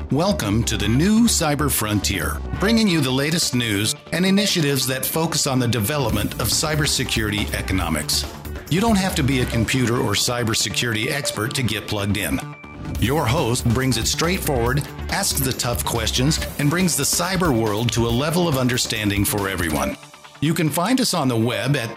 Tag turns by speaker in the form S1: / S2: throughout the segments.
S1: Welcome to the new Cyber Frontier, bringing you the latest news and initiatives that focus on the development of cybersecurity economics. You don't have to be a computer or cybersecurity expert to get plugged in. Your host brings it straightforward, asks the tough questions, and brings the cyber world to a level of understanding for everyone. You can find us on the web at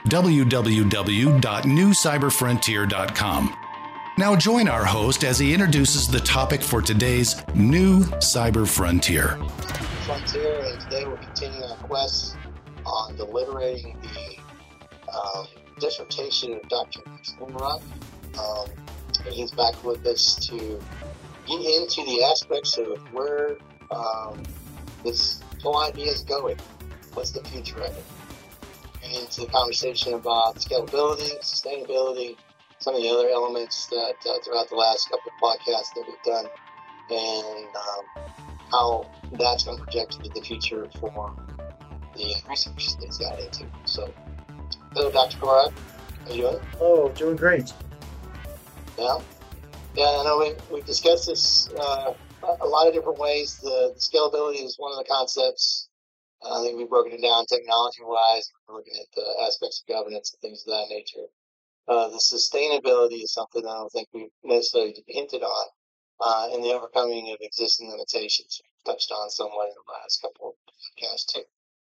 S1: www.newcyberfrontier.com. Now join our host as he introduces the topic for today's new Cyber Frontier.
S2: Frontier, and today we're continuing our quest on deliberating the dissertation of Dr. Umrat. And he's back with us to get into the aspects of where this whole idea is going. What's the future of it? And into the conversation about scalability, sustainability, some of the other elements that throughout the last couple of podcasts that we've done, and how that's going to project into the future for the research that's got into. So, hello, Dr. Korak. How you doing?
S3: Oh, doing great.
S2: Yeah, I know we've discussed this a lot of different ways. The scalability is one of the concepts. I think we've broken it down technology-wise. We're looking at the aspects of governance and things of that nature. The sustainability is something I don't think we've necessarily hinted on, and the overcoming of existing limitations we've touched on somewhat in the last couple of podcasts too.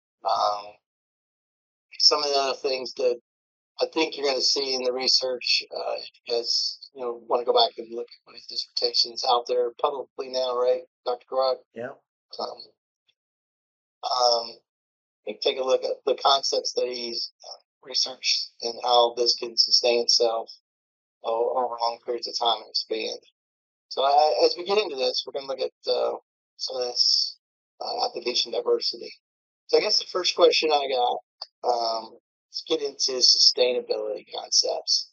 S2: Some of the other things that I think you're going to see in the research, as you know, want to go back and look at his dissertations out there publicly now, right, Dr. Korak?
S3: Yeah.
S2: Take a look at the concepts that he's researched and how this can sustain itself over long periods of time and expand. So as we get into this, we're going to look at some of this application diversity. So I guess the first question I got, let's get into sustainability concepts.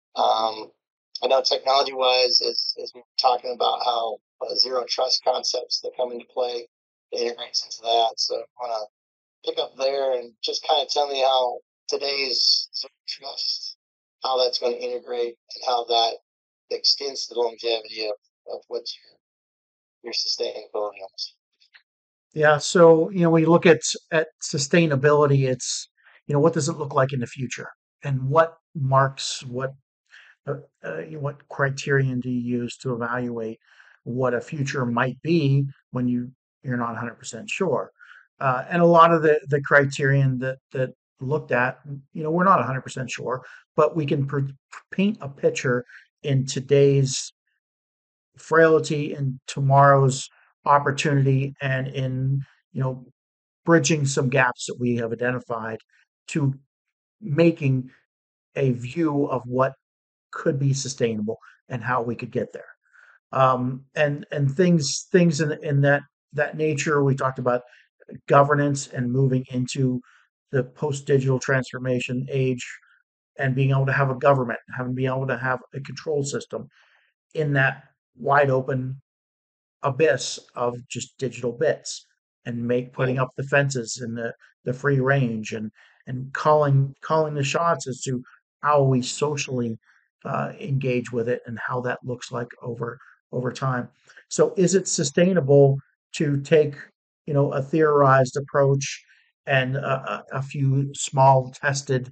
S2: I know technology-wise, as we were talking about how zero trust concepts that come into play, it integrates into that. So I want to pick up there and just kind of tell me how today's zero trust, how that's going to integrate and how that extends the longevity of what your sustainability is.
S3: Yeah. So, when you look at sustainability, it's, what does it look like in the future? And what marks, what criterion do you use to evaluate what a future might be when you're not 100% sure? And a lot of the criterion that looked at, we're not 100% sure, but we can paint a picture in today's frailty and tomorrow's opportunity, and in bridging some gaps that we have identified to making a view of what could be sustainable and how we could get there. And things in that nature. We talked about governance and moving into the post-digital transformation age, and being able to have a government, being able to have a control system in that wide open abyss of just digital bits, and putting up the fences and the free range, and calling the shots as to how we socially engage with it and how that looks like over time. So is it sustainable to take a theorized approach and a few small tested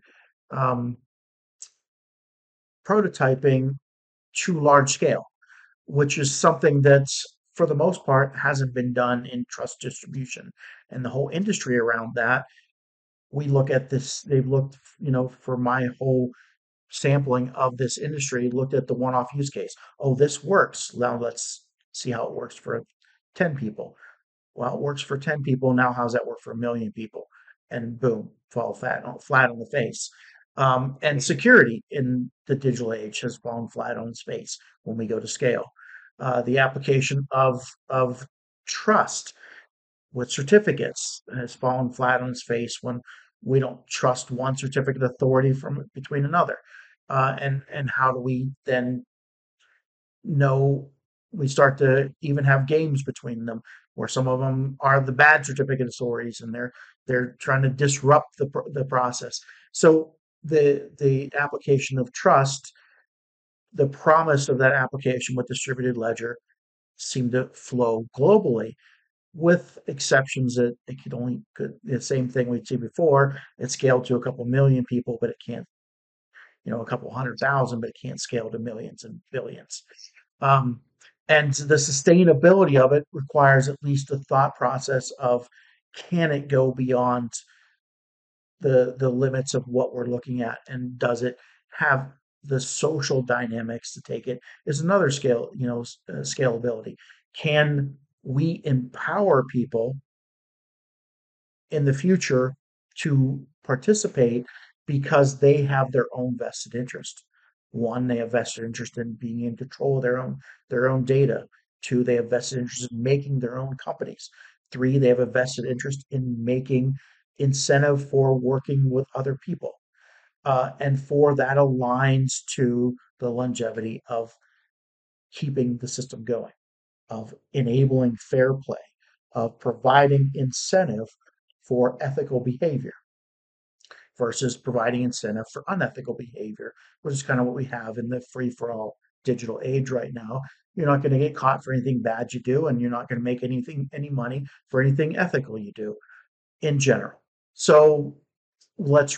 S3: prototyping to large scale, which is something that's, for the most part, hasn't been done in trust distribution and the whole industry around that. We look at this, they've looked, for my whole sampling of this industry, looked at the one-off use case. Oh, this works. Now let's see how it works for 10 people. Well, it works for 10 people. Now how's that work for 1 million people? And boom, fall flat on the face. And security in the digital age has fallen flat on its face when we go to scale. The application of trust with certificates has fallen flat on its face when we don't trust one certificate authority between another. And how do we then know? We start to even have games between them, where some of them are the bad certificate authorities, and they're trying to disrupt the process. So the application of trust, the promise of that application with distributed ledger, seem to flow globally, with exceptions that it could the same thing we'd see before. It scaled to a couple million people, but it can't, a couple 100,000, but it can't scale to millions and billions. Um, and the sustainability of it requires at least a thought process of, can it go beyond the limits of what we're looking at, and does it have the social dynamics to take it? Is another scalability. Can we empower people in the future to participate because they have their own vested interest? One, they have vested interest in being in control of their own data. Two, they have vested interest in making their own companies. Three, they have a vested interest in making incentive for working with other people. And four, that aligns to the longevity of keeping the system going, of enabling fair play, of providing incentive for ethical behavior versus providing incentive for unethical behavior, which is kind of what we have in the free for all digital age right now. You're not going to get caught for anything bad you do, and you're not going to make any money for anything ethical you do in general. So let's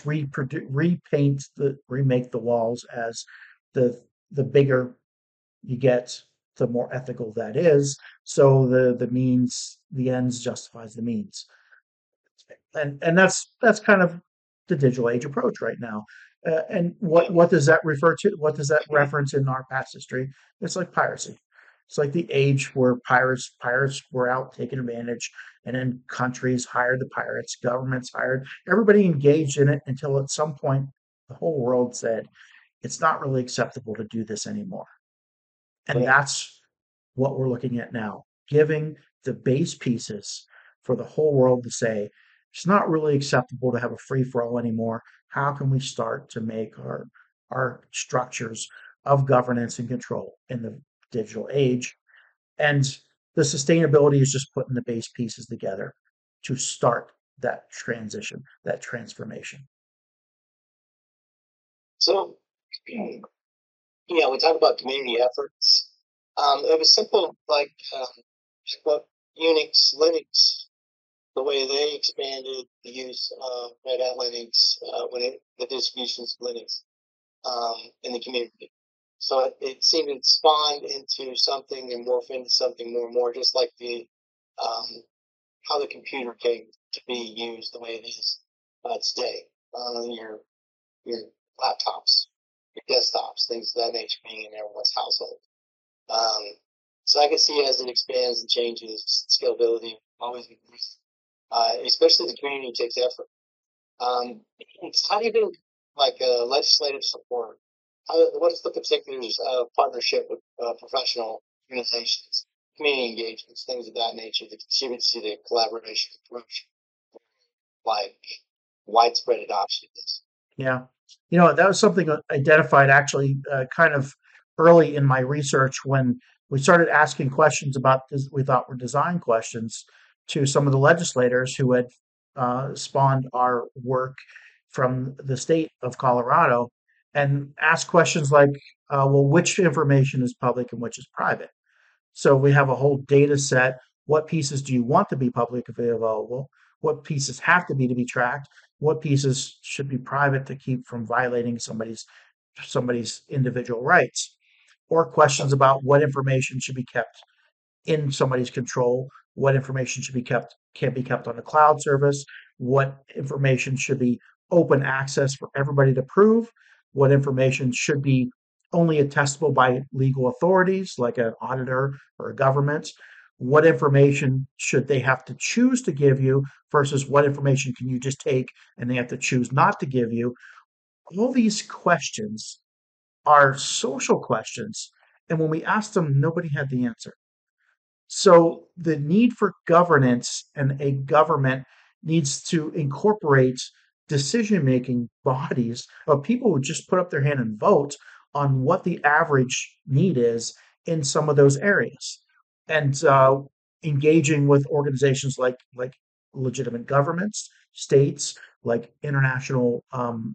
S3: remake the walls as the bigger you get, the more ethical that is. So the ends justifies the means, and that's kind of the digital age approach right now. And what does that refer to? What does that reference in our past history? It's like piracy. It's like the age where pirates were out taking advantage, and then countries hired the pirates, governments hired, everybody engaged in it until at some point the whole world said it's not really acceptable to do this anymore. And
S2: Yeah.
S3: that's what we're looking at now, giving the base pieces for the whole world to say, it's not really acceptable to have a free for all anymore. How can we start to make our structures of governance and control in the digital age? And the sustainability is just putting the base pieces together to start that transition, that transformation.
S2: So, we talk about community efforts. It was simple, like what Unix, Linux, the way they expanded the use of Red Hat Linux, the distributions of Linux in the community. So it seemed to spawn into something and morph into something more and more, just like how the computer came to be used the way it is today. Your laptops, your desktops, things of that nature being in everyone's household. So I can see as it expands and changes, scalability always increases, especially the community takes effort. So how do you do legislative support? What is the particulars of partnership with professional organizations, community engagements, things of that nature that contribute to the collaboration approach, like widespread adoption of this?
S3: Yeah. That was something identified actually kind of early in my research when we started asking questions about this, we thought were design questions, to some of the legislators who had spawned our work from the state of Colorado, and asked questions like, well, which information is public and which is private? So we have a whole data set. What pieces do you want to be publicly available? What pieces have to be tracked? What pieces should be private to keep from violating somebody's individual rights? Or questions about what information should be kept in somebody's control, what information can't be kept on the cloud service, what information should be open access for everybody to prove, what information should be only attestable by legal authorities like an auditor or a government, what information should they have to choose to give you versus what information can you just take and they have to choose not to give you. All these questions are social questions, and when we asked them, nobody had the answer. So the need for governance, and a government needs to incorporate decision-making bodies of people who just put up their hand and vote on what the average need is in some of those areas, and engaging with organizations like legitimate governments, states, like international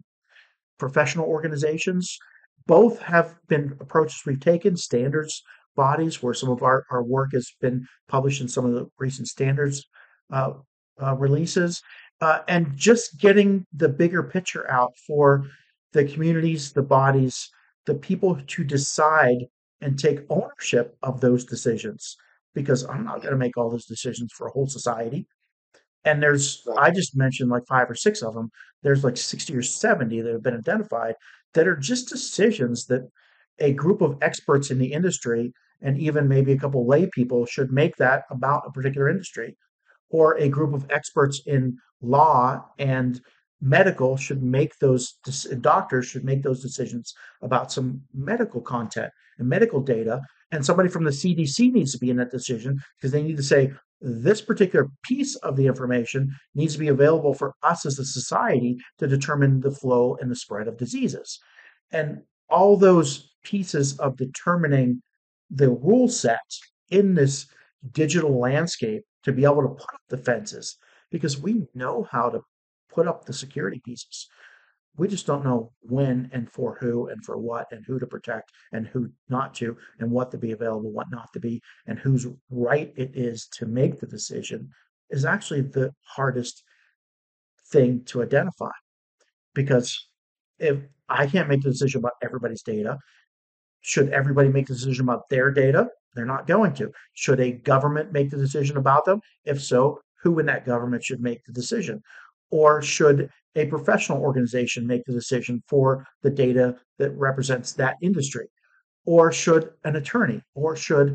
S3: professional organizations. Both have been approaches we've taken. Standards bodies where some of our work has been published in some of the recent standards uh, releases, and just getting the bigger picture out for the communities, the bodies, the people to decide and take ownership of those decisions. Because I'm not going to make all those decisions for a whole society. And
S2: Right.
S3: I just mentioned like 5 or 6 of them. There's like 60 or 70 that have been identified that are just decisions that a group of experts in the industry and even maybe a couple lay people should make that about a particular industry, or a group of experts in law and medical should make doctors should make those decisions about some medical content and medical data, and somebody from the CDC needs to be in that decision because they need to say this particular piece of the information needs to be available for us as a society to determine the flow and the spread of diseases. And all those pieces of determining the rule set in this digital landscape to be able to put up the fences, because we know how to put up the security pieces. We just don't know when and for who and for what and who to protect and who not to and what to be available, what not to be, and whose right it is to make the decision is actually the hardest thing to identify. Because if I can't make the decision about everybody's data, should everybody make the decision about their data? They're not going to. Should a government make the decision about them? If so, who in that government should make the decision? Or should a professional organization make the decision for the data that represents that industry? Or should an attorney? Or should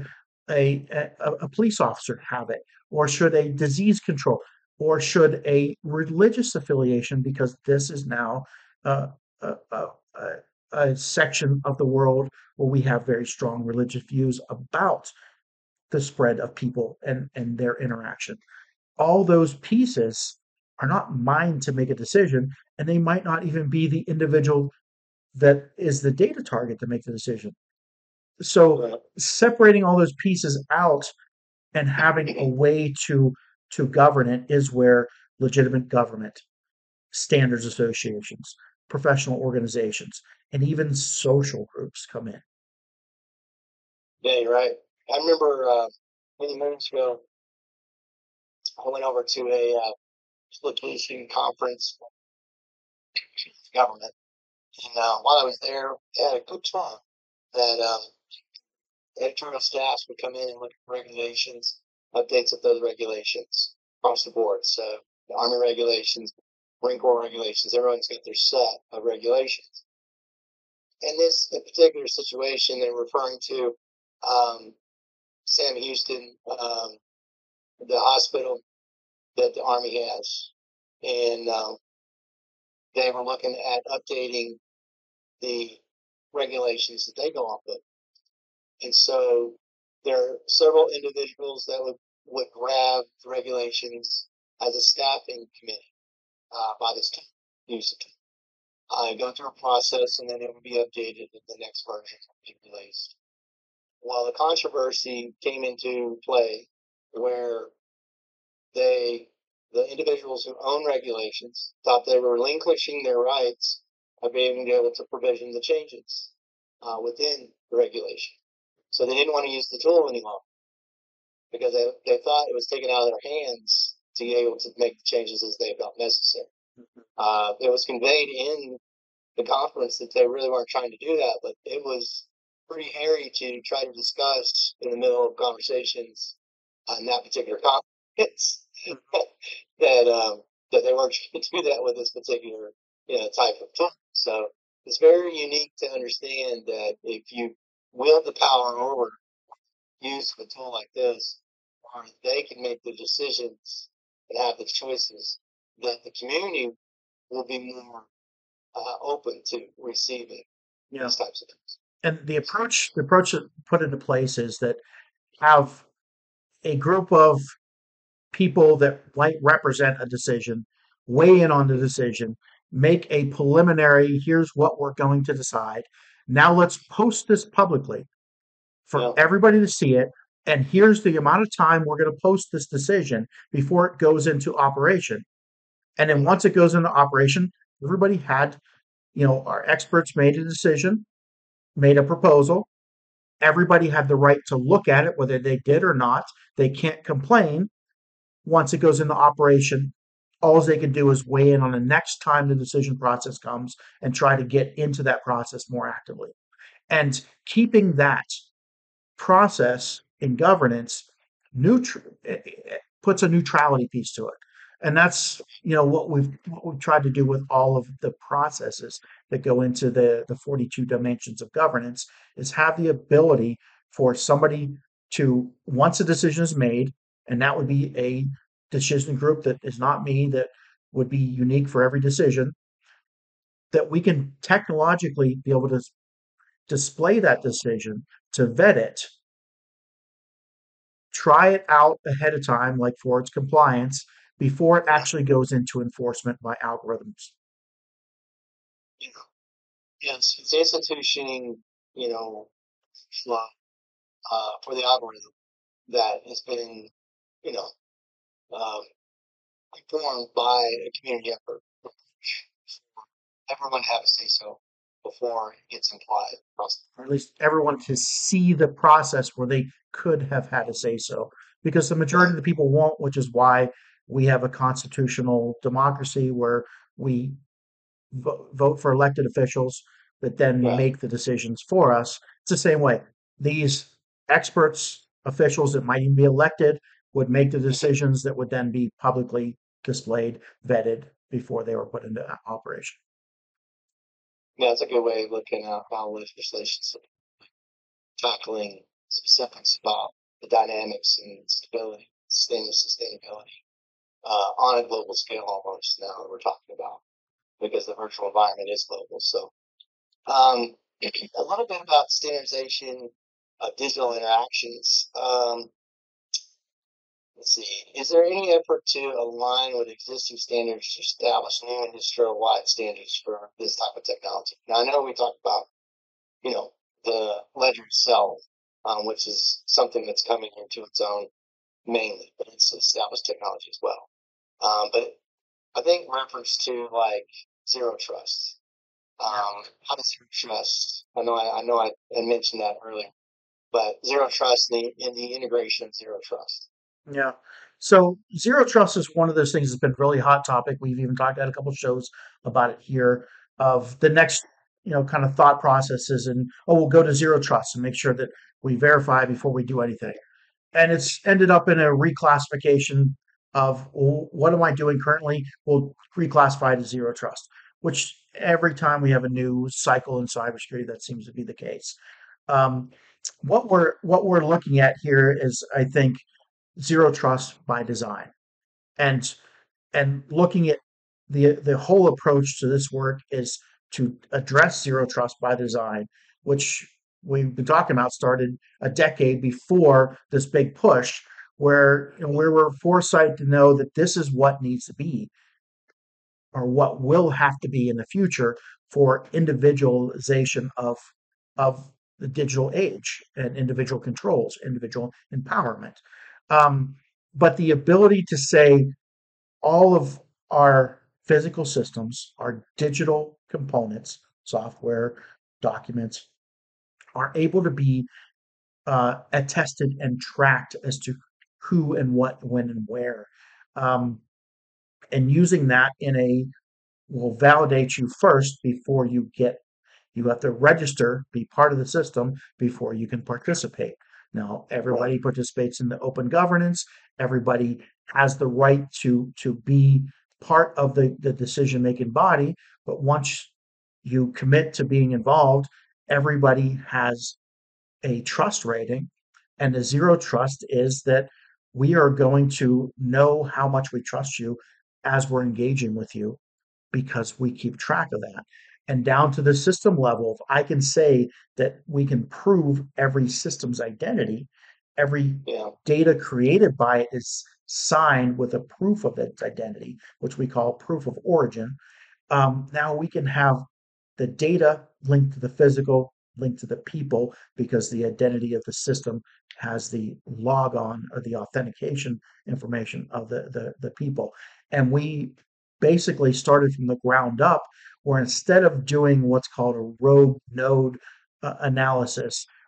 S3: a police officer have it? Or should a disease control? Or should a religious affiliation, because this is now uh, a, a, a a section of the world where we have very strong religious views about the spread of people and their interaction. All those pieces are not mine to make a decision, and they might not even be the individual that is the data target to make the decision. So
S2: Right.
S3: separating all those pieces out and having a way to govern it is where legitimate government, standards associations, professional organizations, and even social groups come in.
S2: Yeah, you're right. I remember many moons ago, I went over to a litigation conference with the government. And while I was there, they had a good talk that editorial staffs would come in and look at regulations, updates of those regulations across the board. So the Army regulations, Marine Corps regulations, everyone's got their set of regulations. In this particular situation, they're referring to um, Sam Houston, the hospital that the Army has. And they were looking at updating the regulations that they go off of. And so there are several individuals that would grab the regulations as a staffing committee by this time, use it. Go through a process, and then it would be updated, and the next version would be released. Well, the controversy came into play where the individuals who own regulations thought they were relinquishing their rights of being able to provision the changes within the regulation. So they didn't want to use the tool any longer because they thought it was taken out of their hands to be able to make the changes as they felt necessary. It was conveyed in the conference that they really weren't trying to do that, but it was pretty hairy to try to discuss in the middle of conversations on that particular conference that they weren't trying to do that with this particular type of tool. So it's very unique to understand that if you wield the power over use of a tool like this, or they can make the decisions and have the choices, that the community will be more open to receiving
S3: Yeah.
S2: these types of things.
S3: And the approach that put into place is that have a group of people that might represent a decision weigh in on the decision, make a preliminary, here's what we're going to decide. Now let's post this publicly for
S2: Yeah,
S3: everybody to see it. And here's the amount of time we're going to post this decision before it goes into operation. And then once it goes into operation, everybody had, our experts made a decision, made a proposal. Everybody had the right to look at it, whether they did or not. They can't complain once it goes into operation. All they can do is weigh in on the next time the decision process comes and try to get into that process more actively. And keeping that process in governance puts a neutrality piece to it. And that's what we've tried to do with all of the processes that go into the 42 dimensions of governance is have the ability for somebody to, once a decision is made, and that would be a decision group that is not me, that would be unique for every decision, that we can technologically be able to display that decision, to vet it, try it out ahead of time, like for its compliance, before it actually goes into enforcement by algorithms.
S2: You know, yes, it's institutioning, flow for the algorithm that has been, you know, um, informed by a community effort. Everyone have a say so before it gets implied across.
S3: Or at least everyone to see the process where they could have had a say so. Because the majority
S2: Right,
S3: of the people won't, which is why we have a constitutional democracy where we vote for elected officials that then
S2: right.
S3: make the decisions for us. It's the same way. These experts, officials that might even be elected, would make the
S2: Mhm.
S3: decisions that would then be publicly displayed, vetted before they were put into operation.
S2: Yeah, it's a good way of looking at how legislation's tackling specifics about the dynamics and stability, sustainability on a global scale almost now that we're talking about because the virtual environment is global. So, a little bit about standardization of digital interactions. Let's see. Is there any effort to align with existing standards to establish new industry-wide standards for this type of technology? Now, I know we talked about, the ledger itself, which is something that's coming into its own mainly, but it's established technology as well. But I think reference to like zero trust.
S3: Yeah.
S2: How does zero trust? I know I had mentioned that earlier, but zero trust in the integration of zero trust.
S3: Yeah. So zero trust is one of those things that's been really hot topic. We've even talked at a couple of shows about it here of the next, kind of thought processes and we'll go to zero trust and make sure that we verify before we do anything. And it's ended up in a reclassification of what am I doing currently? We'll reclassify to zero trust, which every time we have a new cycle in cybersecurity, that seems to be the case. Um, what we're looking at here is, I think, zero trust by design, and looking at the whole approach to this work is to address zero trust by design, which we've been talking about started a decade before this big push, where we were foresight to know that this is what needs to be or what will have to be in the future for individualization of the digital age and individual controls, individual empowerment. Um, but the ability to say all of our physical systems, our digital components, software, documents, are able to be attested and tracked as to who and what, when, and where. Um, and using that will validate you first before you have to register, be part of the system before you can participate. Now,
S2: Right.
S3: everybody participates in the open governance. Everybody has the right to be part of the decision making body. But once you commit to being involved, everybody has a trust rating. And the zero trust is that we are going to know how much we trust you as we're engaging with you because we keep track of that. And down to the system level, if I can say that we can prove every system's identity, every
S2: Yeah.
S3: data created by it is signed with a proof of its identity, which we call proof of origin. Now we can have the data linked to the physical, linked to the people, because the identity of the system has the logon or the authentication information of the people. And we basically started from the ground up, where instead of doing what's called a rogue node analysis,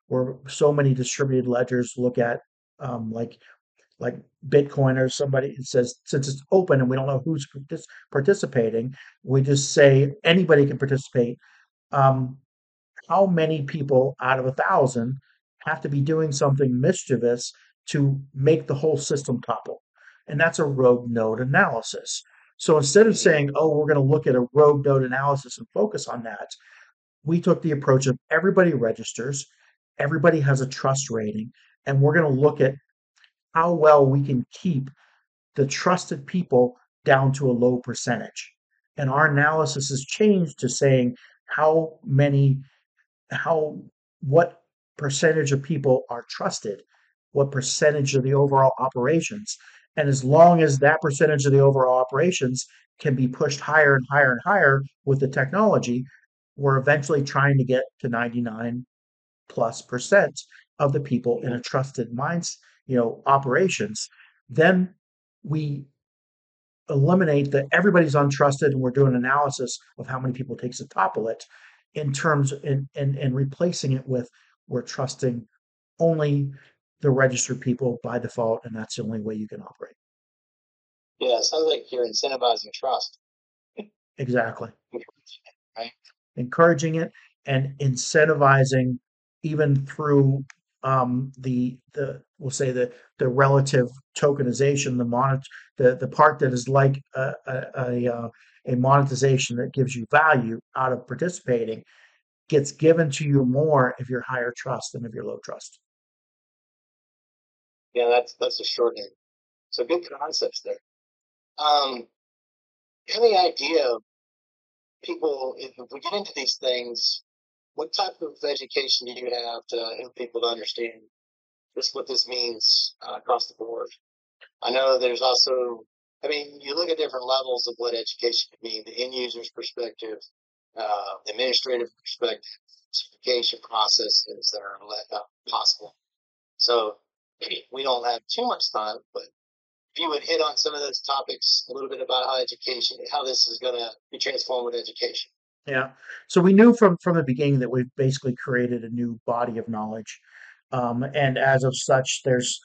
S3: where so many distributed ledgers look at like Bitcoin or somebody says, since it's open and we don't know who's participating, we just say anybody can participate. Um, how many people out of 1,000 have to be doing something mischievous to make the whole system topple? And that's a rogue node analysis. So instead of saying, oh, we're going to look at a rogue node analysis and focus on that, we took the approach of everybody registers, everybody has a trust rating, and we're going to look at how well we can keep the trusted people down to a low percentage. And our analysis has changed to saying how many, how, what percentage of people are trusted, what percentage of the overall operations. And as long as that percentage of the overall operations can be pushed higher and higher and higher with the technology, we're eventually trying to get to 99+% of the people in a trusted minds, operations. Then we eliminate that everybody's untrusted and we're doing analysis of how many people it takes to topple it in terms and replacing it with we're trusting only the registered people by default, and that's the only way you can operate.
S2: Yeah, it sounds like you're incentivizing trust,
S3: Exactly.
S2: right?
S3: Encouraging it and incentivizing even through the we'll say the relative tokenization, the part that is like a monetization that gives you value out of participating gets given to you more if you're higher trust than if you're low trust.
S2: Yeah, that's a short name. So good concepts there. Um, any idea of people, if we get into these things, what type of education do you have to help people to understand just what this means across the board? I know there's also, I mean, you look at different levels of what education can mean, the end user's perspective, the administrative perspective, certification processes that are possible. So we don't have too much time, but if you would hit on some of those topics a little bit about how this is going to be transformed with education.
S3: Yeah. So we knew from the beginning that we've basically created a new body of knowledge, and as of such, there's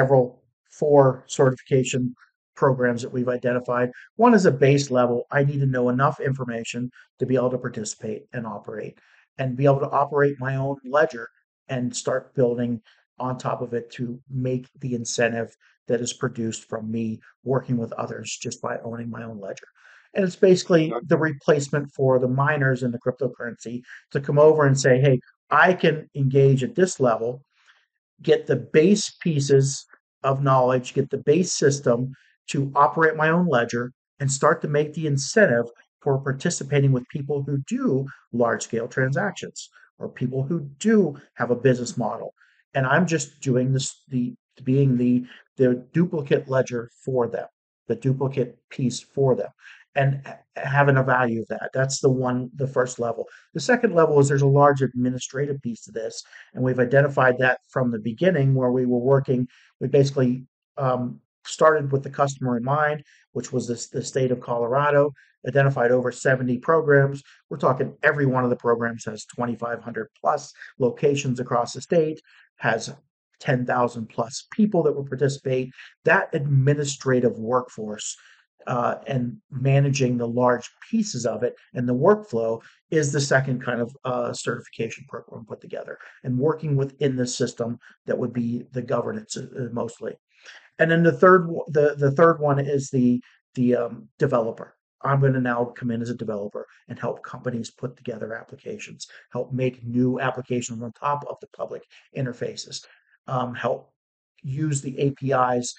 S3: four certification programs that we've identified. One is a base level. I need to know enough information to be able to participate and operate, and be able to operate my own ledger and start building on top of it to make the incentive that is produced from me working with others just by owning my own ledger. And it's basically the replacement for the miners in the cryptocurrency to come over and say, hey, I can engage at this level, get the base pieces of knowledge, get the base system to operate my own ledger and start to make the incentive for participating with people who do large scale transactions or people who do have a business model. And I'm just doing this, being the duplicate ledger for them, the duplicate piece for them, and having a value of that. That's the first level. The second level is there's a large administrative piece to this, and we've identified that from the beginning where we were working. We basically started with the customer in mind, which was the state of Colorado, identified over 70 programs. We're talking every one of the programs has 2,500 plus locations across the state, has 10,000 plus people that will participate. That administrative workforce and managing the large pieces of it and the workflow is the second kind of certification program put together, and working within the system that would be the governance mostly. And then the third one is the developer. I'm going to now come in as a developer and help companies put together applications, help make new applications on top of the public interfaces, help use the APIs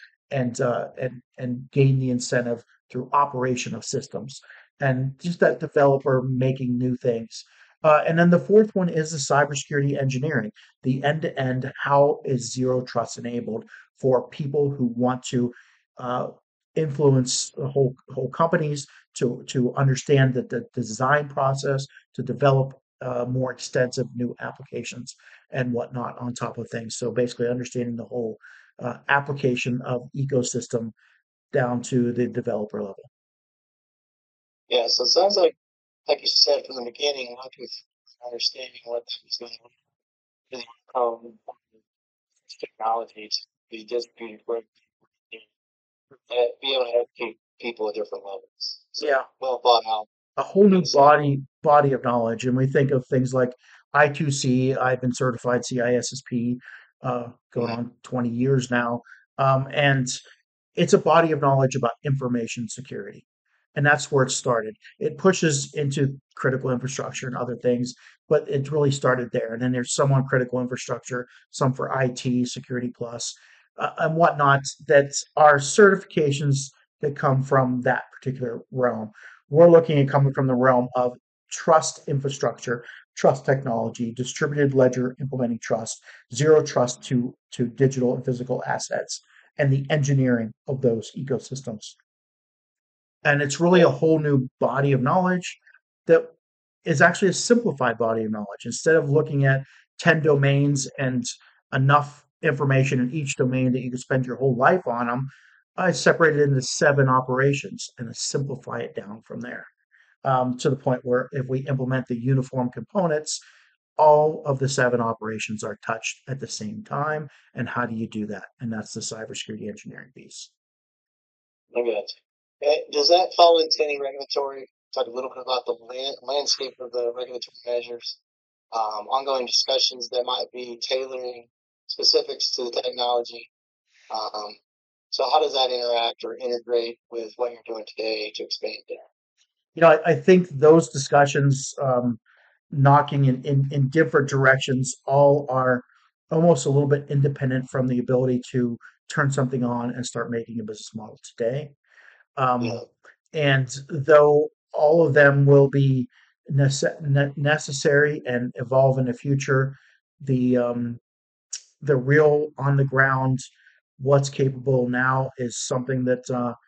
S3: and gain the incentive through operation of systems, and just that developer making new things. And then the fourth one is the cybersecurity engineering, the end to end. How is zero trust enabled for people who want to uh, influence the whole companies to understand the design process to develop more extensive new applications and whatnot on top of things. So basically, understanding the whole application of ecosystem down to the developer level.
S2: Yeah, so it sounds like you said from the beginning, looking for understanding what was going on, really um, technology to be distributed where be able to educate people at different levels. So
S3: Yeah.
S2: well thought out.
S3: A whole new
S2: Good stuff.
S3: body of knowledge, and we think of things like I2C. I've been certified CISSP going
S2: Mhm.
S3: on 20 years now, and it's a body of knowledge about information security, and that's where it started. It pushes into critical infrastructure and other things, but it really started there. And then there's some on critical infrastructure, some for IT, Security Plus, and whatnot. That are certifications that come from that particular realm. We're looking at coming from the realm of trust infrastructure, trust technology, distributed ledger implementing trust, zero trust to digital and physical assets, and the engineering of those ecosystems. And it's really
S2: Yeah,
S3: a whole new body of knowledge that is actually a simplified body of knowledge. Instead of looking at 10 domains and enough information in each domain that you could spend your whole life on them, I separate it into 7 operations and I simplify it down from there, to the point where if we implement the uniform components, all of the 7 operations are touched at the same time. And how do you do that? And that's the cybersecurity engineering piece.
S2: I got you. Does that fall into any regulatory? Talk a little bit about the landscape of the regulatory measures, ongoing discussions that might be tailoring specifics to the technology. Um, so how does that interact or integrate with what you're doing today to expand there?
S3: I think those discussions, knocking in different directions, all are almost a little bit independent from the ability to turn something on and start making a business model today.
S2: Yeah,
S3: Um, and though all of them will be necessary and evolve in the future, the real on the ground, what's capable now is something that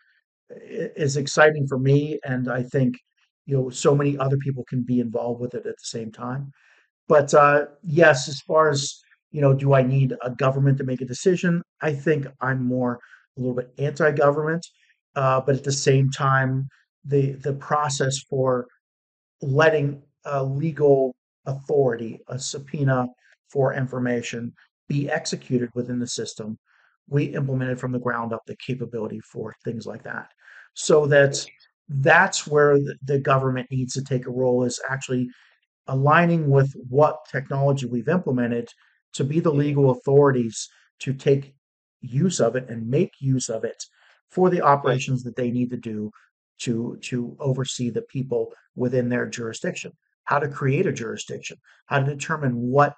S3: is exciting for me, and I think so many other people can be involved with it at the same time. But yes, as far as do I need a government to make a decision? I think I'm more a little bit anti-government, but at the same time, the process for letting a legal authority, a subpoena for information, be executed within the system, we implemented from the ground up the capability for things like that. So that's where the government needs to take a role, is actually aligning with what technology we've implemented to be the legal authorities to take use of it and make use of it for the
S2: right.
S3: operations that they need to do to oversee the people within their jurisdiction. How to create a jurisdiction, how to determine what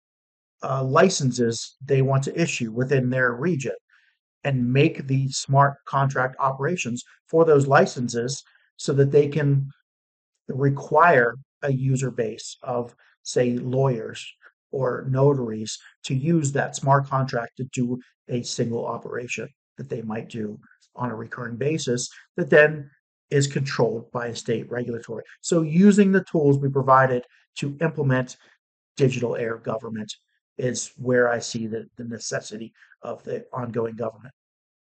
S3: licenses they want to issue within their region, and make the smart contract operations for those licenses so that they can require a user base of, say, lawyers or notaries to use that smart contract to do a single operation that they might do on a recurring basis that then is controlled by a state regulatory. So, using the tools we provided to implement digital air government is where I see the necessity of the ongoing government,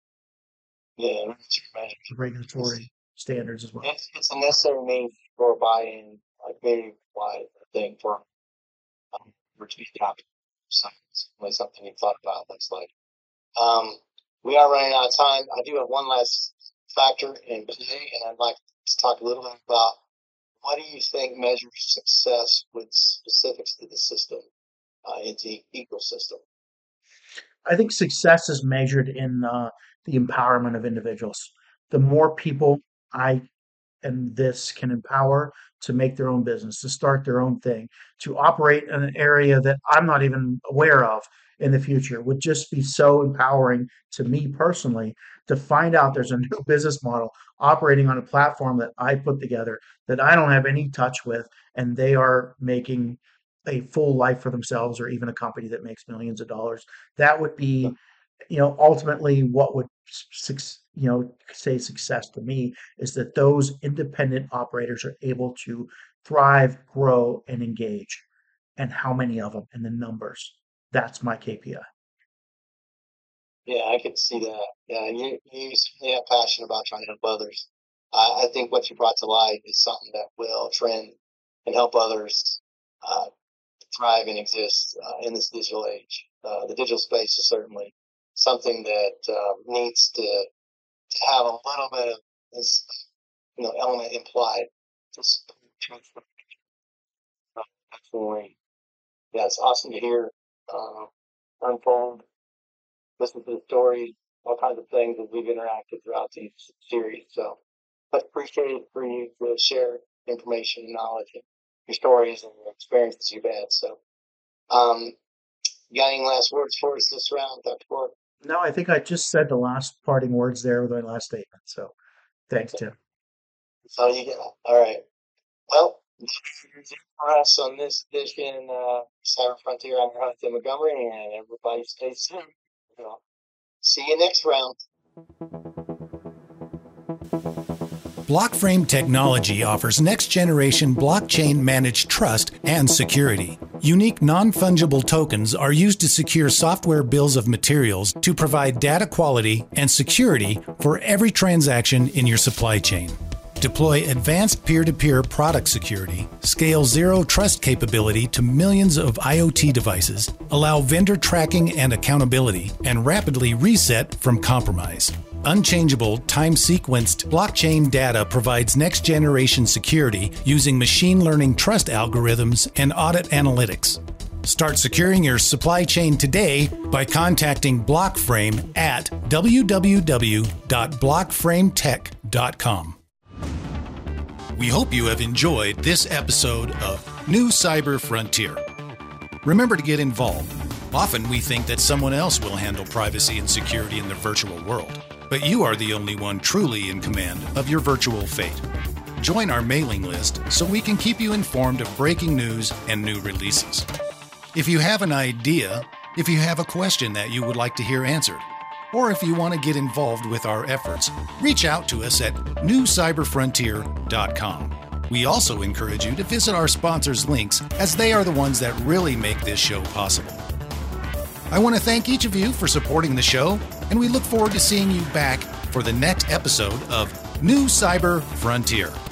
S2: Yeah, regulatory measures.
S3: regulatory standards as well.
S2: It's a necessary means for buy-in, like very wide thing for to be adopted. So it's really something you've thought about. Looks like. Um, we are running out of time. I do have one last factor in play, and I'd like to talk a little bit about what do you think measures success with specifics to the system, into the ecosystem.
S3: I think success is measured in the empowerment of individuals. The more people I and this can empower to make their own business, to start their own thing, to operate in an area that I'm not even aware of in the future would just be so empowering to me personally to find out there's a new business model operating on a platform that I put together that I don't have any touch with, and they are making a full life for themselves, or even a company that makes millions of dollars. That would be, ultimately what would say success to me, is that those independent operators are able to thrive, grow, and engage. And how many of them and the numbers. That's my KPI.
S2: Yeah, I could see that. Yeah, you certainly have passion about trying to help others. I think what you brought to light is something that will trend and help others uh, thrive and exist in this digital age. The digital space is certainly something that needs to have a little bit of this, element implied. Just absolutely, yeah, it's awesome to hear unfold. Listen to the stories, all kinds of things as we've interacted throughout these series. So, much appreciated for you to share information and knowledge and your stories and your experiences you've had. So, you got any last words for us this round, Dr. Ford?
S3: No, I think I just said the last parting words there with my last statement. So thanks, Tim.
S2: So you get all right. Well, that's it for us on this edition of Cyber Frontier. I'm your host, Tim Montgomery, and everybody stay safe. See you next round.
S1: Blockframe Technology offers next-generation blockchain-managed trust and security. Unique non-fungible tokens are used to secure software bills of materials to provide data quality and security for every transaction in your supply chain. Deploy advanced peer-to-peer product security, scale zero trust capability to millions of IoT devices, allow vendor tracking and accountability, and rapidly reset from compromise. Unchangeable, time-sequenced blockchain data provides next-generation security using machine learning trust algorithms and audit analytics. Start securing your supply chain today by contacting Blockframe at www.blockframetech.com. We hope you have enjoyed this episode of New Cyber Frontier. Remember to get involved. Often we think that someone else will handle privacy and security in the virtual world, but you are the only one truly in command of your virtual fate. Join our mailing list so we can keep you informed of breaking news and new releases. If you have an idea, if you have a question that you would like to hear answered, or if you want to get involved with our efforts, reach out to us at newcyberfrontier.com. We also encourage you to visit our sponsors' links, as they are the ones that really make this show possible. I want to thank each of you for supporting the show, and we look forward to seeing you back for the next episode of New Cyber Frontier.